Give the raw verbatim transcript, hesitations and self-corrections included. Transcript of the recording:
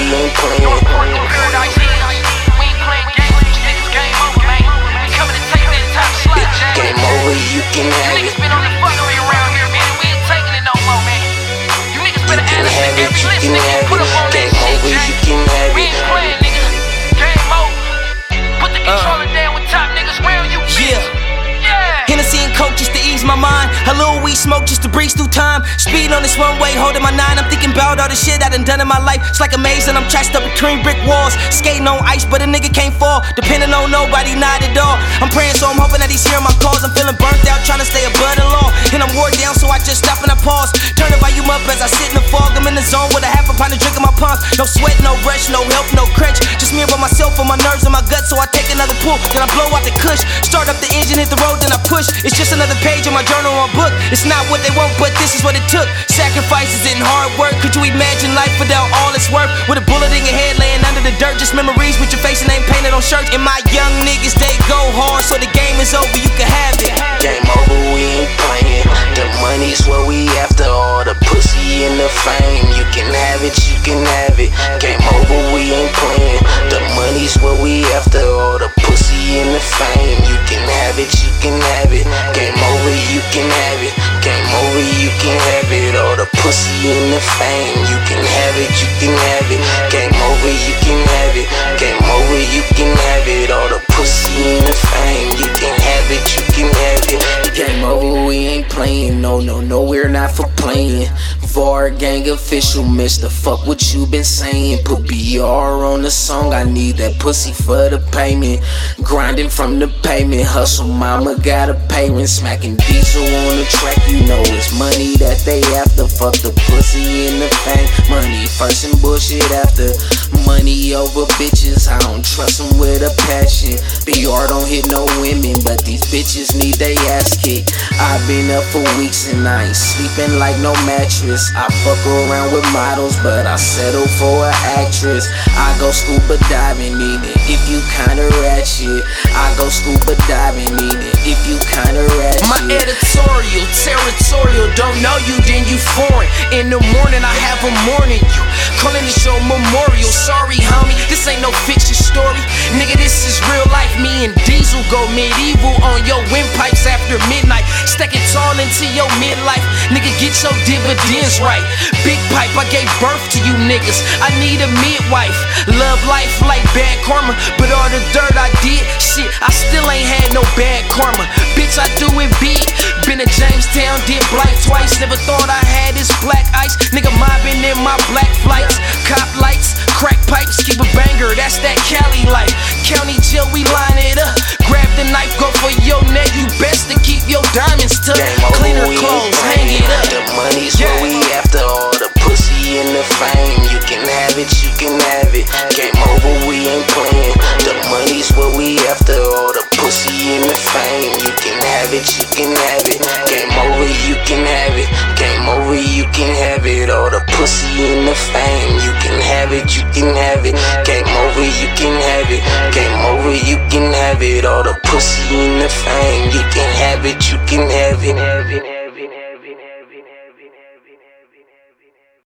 ain't playing. Game over, you can have it. You can have it, you can have it. Game over, you can have it. Put the controller down with top niggas round you. Yeah. Hennessy and Coke just to ease my mind. A little weed smoke just to breeze through time. Speed on this one way, holding my nine. I'm thinking about all the shit I done done in my life. It's like amazing, I'm trashed up between brick walls. Skating on ice, but a nigga can't fall. Depending on nobody, not at all. I'm praying, so I'm hoping that he's hearing my calls. I'm feeling burnt out, trying to stay above the law. And I'm wore down, so I just stop and I pause. Turn the volume up as I sit in the fog. I'm in the zone with a half a pint of drink in my palms. No sweat, no rush, no help, no crutch. Just me by myself on my nerves and my gut, so I take another pull. Then I blow out the kush. Start up the engine, hit the road, then I push. It's just another page in my journal or book. It's not what they want, but this is what it took. Sacrifices and hard work. Could you imagine life without all its worth? With a bullet in your head laying under the dirt. Just memories with your face and name painted on shirts. And my young niggas, they go hard, so the game is over, you can have it. Game over, we ain't playing. The money's what we after, all the pussy and the fame. You can have it, you can have it. Game over, we ain't playing. The money's what we after, all the pussy and the fame. You can have it, you can have it. Game over, you can have it. Game over, you can have it. All the pussy and the fame. You can have it, you can have it. Game over, you can have it. Game over, you can have it. All the pussy and the fame. You can have it, you can have it. Game over, we ain't playing. No, no, no, we're not for playing. V A R gang official, mister, fuck what you been saying. Put B R on the song, I need that pussy for the payment. Grinding from the pavement, hustle, mama gotta pay rent. Smacking diesel on the track, you know it's money that they after. Fuck the pussy and the fame, money first and bullshit after. Money over bitches, I don't trust them with a passion. B R don't hit no women, but these bitches need they ass kicked. I've been up for weeks and I ain't sleeping like no mattress. I fuck around with models, but I settle for an actress. I go scuba diving in it, if you kinda ratchet. I go scuba diving in it, if you kinda ratchet. My editorial, territorial, don't know you, then you foreign. In the morning, I have a morning you, calling the show memorial. Sorry, homie, this ain't no fiction story. Nigga, this is real life. Me and Diesel go medieval on your windpipes after midnight. Stack it tall into your midlife. Nigga, get your dividends right. Big pipe, I gave birth to you niggas. I need a midwife. Love life like bad karma, but all the dirt I did, shit, I still ain't had no bad karma. Bitch, I do it big. Been to Jamestown, did black twice. Never thought I had this black ice. Nigga, mobbing in my black flights. Cop lights, crack pipes, keep a banger, that's that Cali life. County jail, we line it up. Grab the knife, go for your neck. You best to keep your diamonds tucked. Cleaner clothes, hang it up. The money's yeah. what we after, all the pussy and the fame. You can have it, you can have it. Game over, we ain't playing. The money's what we after, all the pussy and the fame. You can have it, you can have it. Game over, you can have it. Game over, you can have it. All the pussy and the fame. You can have it, you can have it. Game over, you can have it. Game over, you can have it. All the pussy and the fame. You can have it, you can have it.